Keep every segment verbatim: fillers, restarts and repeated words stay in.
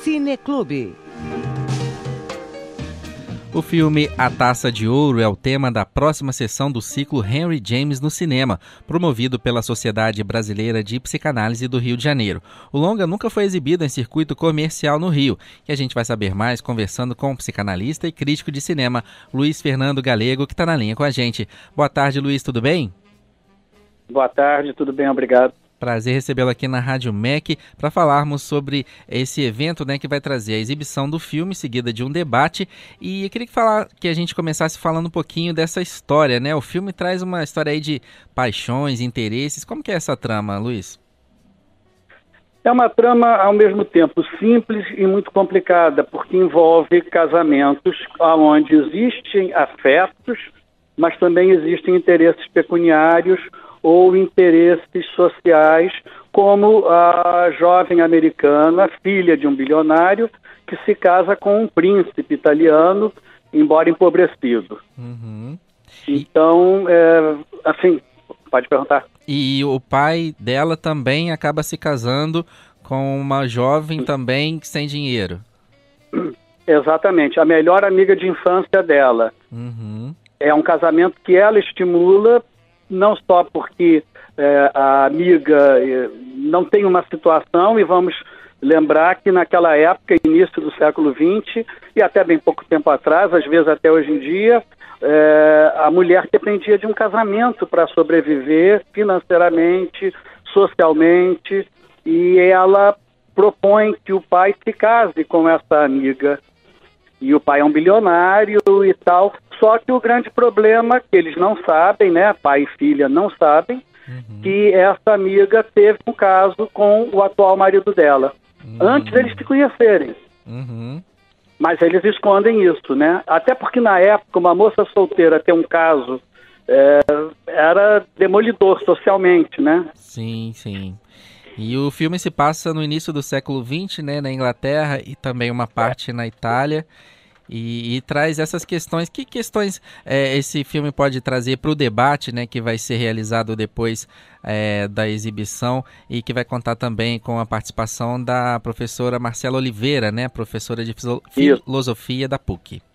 Cineclube. O filme A Taça de Ouro é o tema da próxima sessão do ciclo Henry James no cinema, promovido pela Sociedade Brasileira de Psicanálise do Rio de Janeiro. O longa nunca foi exibido em circuito comercial no Rio, e a gente vai saber mais conversando com o psicanalista e crítico de cinema, Luiz Fernando Galego, que está na linha com a gente. Boa tarde, Luiz, tudo bem? Boa tarde, tudo bem, obrigado. Prazer recebê-lo aqui na Rádio M E C para falarmos sobre esse evento, né, que vai trazer a exibição do filme, seguida de um debate. E eu queria que, falar, que a gente começasse falando um pouquinho dessa história, né? O filme traz uma história aí de paixões, interesses. Como que é essa trama, Luiz? É uma trama, ao mesmo tempo, simples e muito complicada, porque envolve casamentos onde existem afetos, mas também existem interesses pecuniários ou interesses sociais, como a jovem americana, filha de um bilionário, que se casa com um príncipe italiano, embora empobrecido. Uhum. Então, é, assim, pode perguntar. E o pai dela também acaba se casando com uma jovem também sem dinheiro. Exatamente, a melhor amiga de infância dela. Uhum. É um casamento que ela estimula, não só porque é, a amiga é, não tem uma situação, e vamos lembrar que naquela época, início do século vinte, e até bem pouco tempo atrás, às vezes até hoje em dia, é, a mulher dependia de um casamento para sobreviver financeiramente, socialmente, e ela propõe que o pai se case com essa amiga. E o pai é um bilionário e tal, só que o grande problema que eles não sabem, né, pai e filha não sabem, uhum. que essa amiga teve um caso com o atual marido dela, uhum. antes deles se conhecerem. Uhum. Mas eles escondem isso, né? Até porque na época uma moça solteira ter um caso é, era demolidor socialmente, né? Sim, sim. E o filme se passa no início do século vinte, né, na Inglaterra, e também uma parte na Itália, e, e traz essas questões. Que questões é, esse filme pode trazer para o debate, né, que vai ser realizado depois é, da exibição, e que vai contar também com a participação da professora Marcela Oliveira, né, professora de filosofia da P U C.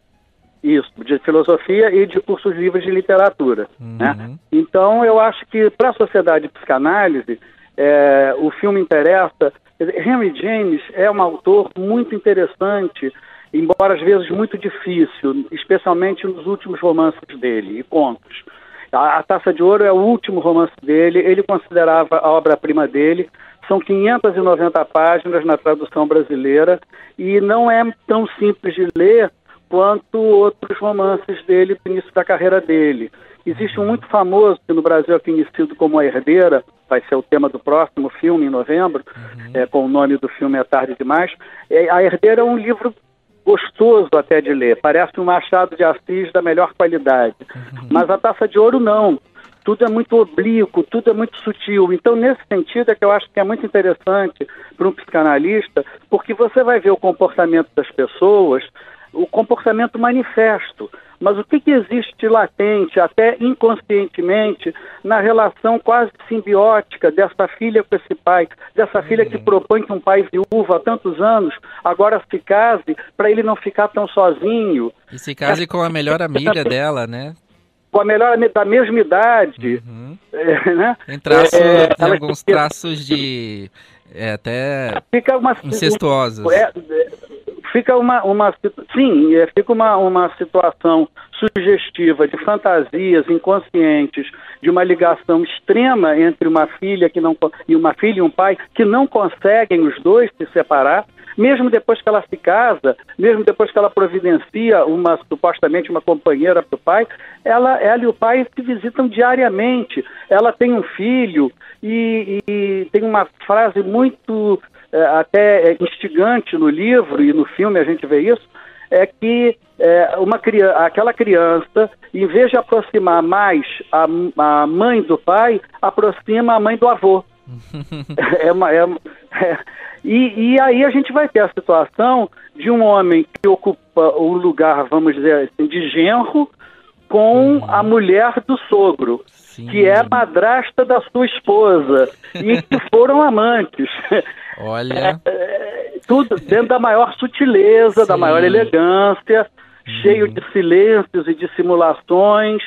Isso, de filosofia e de cursos livres de literatura. Uhum. Né? Então, eu acho que para a sociedade de psicanálise, É, o filme interessa. Henry James é um autor muito interessante, embora às vezes muito difícil, especialmente nos últimos romances dele e contos. A, a Taça de Ouro é o último romance dele, ele considerava a obra-prima dele. São quinhentas e noventa páginas na tradução brasileira e não é tão simples de ler quanto outros romances dele do início da carreira dele. Existe um muito famoso, que no Brasil é conhecido como A Herdeira, vai ser o tema do próximo filme, em novembro, uhum. é, com o nome do filme É Tarde Demais. É, A Herdeira é um livro gostoso até de ler, parece um Machado de Assis da melhor qualidade. Uhum. Mas A Taça de Ouro não. Tudo é muito oblíquo, tudo é muito sutil. Então, nesse sentido, é que eu acho que é muito interessante para um psicanalista, porque você vai ver o comportamento das pessoas, o comportamento manifesto, mas o que, que existe latente, até inconscientemente, na relação quase simbiótica dessa filha com esse pai, dessa filha que propõe que um pai viúvo há tantos anos agora se case para ele não ficar tão sozinho. E se case é, com a melhor amiga dela, né? Com a melhor da mesma idade. Uhum. É, né? Tem, traço, é, tem alguns fica, traços de é, até fica uma, incestuosos. É, Fica uma, uma, sim, fica uma, uma situação sugestiva de fantasias inconscientes, de uma ligação extrema entre uma filha que não, e uma filha e um pai que não conseguem os dois se separar, mesmo depois que ela se casa, mesmo depois que ela providencia uma, supostamente uma companheira para o pai, ela, ela e o pai se visitam diariamente. Ela tem um filho e, e tem uma frase muito é, até instigante no livro, e no filme a gente vê isso, é que é, uma, aquela criança, em vez de aproximar mais a, a mãe do pai, aproxima a mãe do avô. é uma, é, é, e, e aí a gente vai ter a situação de um homem que ocupa o lugar, vamos dizer assim, de genro, com a mulher do sogro. Sim. Que é madrasta da sua esposa, e que foram amantes. Olha... É, tudo dentro da maior sutileza, Sim. da maior elegância, uhum. cheio de silêncios e de simulações,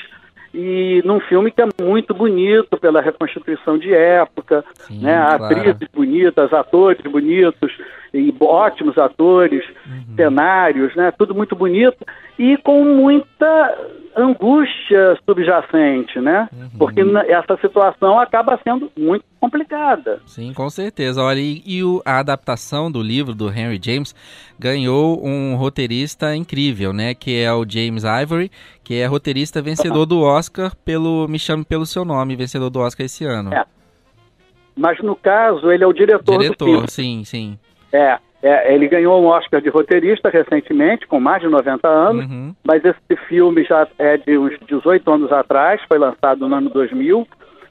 e num filme que é muito bonito pela reconstituição de época, Sim, né? Claro. Atrizes bonitas, atores bonitos, e ótimos atores, uhum. cenários, né? Tudo muito bonito e com muita angústia subjacente, né? Uhum. Porque essa situação acaba sendo muito complicada. Sim, com certeza. Olha, e, e o, a adaptação do livro do Henry James ganhou um roteirista incrível, né? Que é o James Ivory, que é roteirista vencedor do Oscar pelo Me Chame Pelo Seu Nome, vencedor do Oscar esse ano. É. Mas no caso, ele é o diretor, diretor do filme. sim, sim. É, é, ele ganhou um Oscar de roteirista recentemente, com mais de noventa anos, uhum. mas esse filme já é de uns dezoito anos atrás, foi lançado no ano dois mil,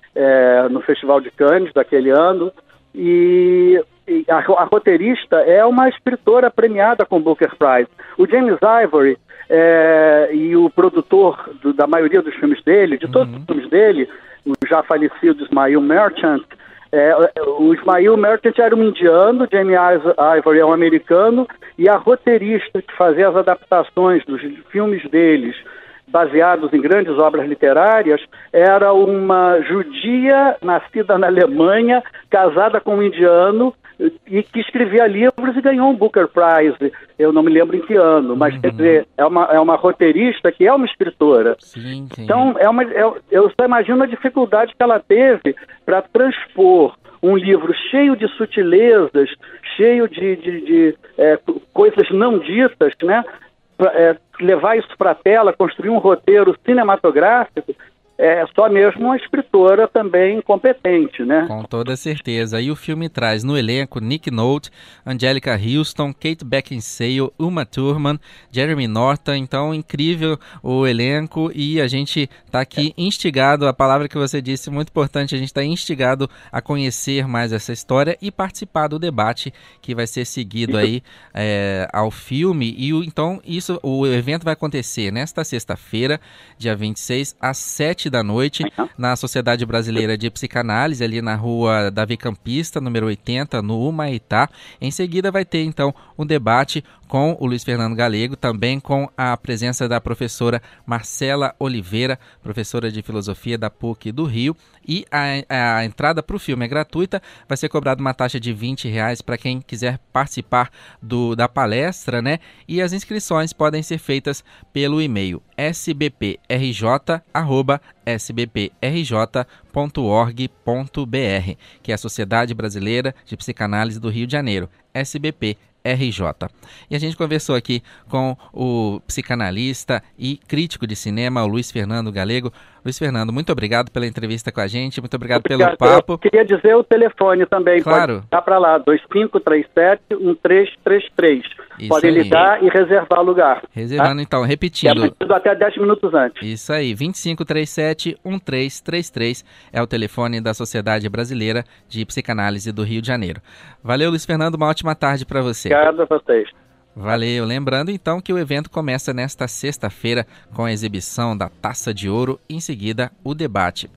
é, no Festival de Cannes daquele ano, e, e a, a roteirista é uma escritora premiada com Booker Prize. O James Ivory é, e o produtor do, da maioria dos filmes dele, de todos uhum. os filmes dele, o já falecido Ismail Merchant, É, o Ismail Merchant era um indiano, Jamie Ivory é um americano, e a roteirista que fazia as adaptações dos filmes deles, baseados em grandes obras literárias, era uma judia nascida na Alemanha, casada com um indiano, e que escrevia livros e ganhou um Booker Prize, eu não me lembro em que ano, mas uhum. quer dizer, é uma, é uma roteirista que é uma escritora. Sim, sim. Então, é uma, é, eu só imagino a dificuldade que ela teve para transpor um livro cheio de sutilezas, cheio de, de, de é, coisas não ditas, né? Pra, é, levar isso para a tela, construir um roteiro cinematográfico, é só mesmo uma escritora também competente, né? Com toda certeza. E o filme traz no elenco Nick Nolte, Angelica Houston, Kate Beckinsale, Uma Thurman, Jeremy Norton. Então, incrível o elenco e a gente está aqui instigado, a palavra que você disse, muito importante, a gente está instigado a conhecer mais essa história e participar do debate que vai ser seguido aí é, ao filme. E então, isso, o evento vai acontecer nesta sexta-feira, dia vinte e seis, às sete da noite, na Sociedade Brasileira de Psicanálise, ali na rua Davi Campista, número oitenta, no Humaitá. Em seguida vai ter, então, um debate com o Luiz Fernando Galego, também com a presença da professora Marcela Oliveira, professora de Filosofia da PUC do Rio. E a, a entrada para o filme é gratuita, vai ser cobrada uma taxa de vinte reais para quem quiser participar do, da palestra, né? E as inscrições podem ser feitas pelo e-mail s b p r j arroba s b p r j ponto org ponto b r, que é a Sociedade Brasileira de Psicanálise do Rio de Janeiro, S B P R J. E a gente conversou aqui com o psicanalista e crítico de cinema, o Luiz Fernando Galego. Luiz Fernando, muito obrigado pela entrevista com a gente, muito obrigado, obrigado. pelo papo. Eu queria dizer o telefone também, claro. Pode ligar para lá, dois cinco três sete, um três três três. Isso Pode aí. ligar e reservar lugar. Reservando tá? então, repetindo. É até dez minutos antes. Isso aí, dois cinco três sete, um três três três é o telefone da Sociedade Brasileira de Psicanálise do Rio de Janeiro. Valeu, Luiz Fernando, uma ótima tarde para você. Obrigado a vocês. Valeu. Lembrando então que o evento começa nesta sexta-feira com a exibição da Taça de Ouro e em seguida o debate.